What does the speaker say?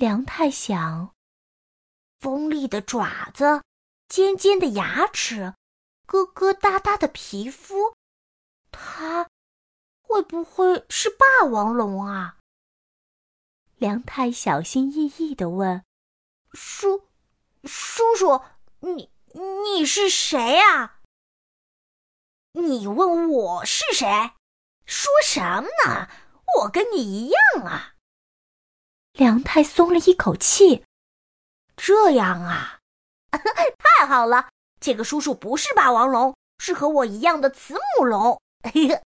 梁太想，锋利的爪子，尖尖的牙齿，疙疙瘩瘩的皮肤，它会不会是霸王龙啊？梁太小心翼翼地问：“叔叔，你是谁啊？”“你问我是谁？说什么呢？我跟你一样啊。”梁太松了一口气。这样啊，太好了，这个叔叔不是霸王龙，是和我一样的慈母龙。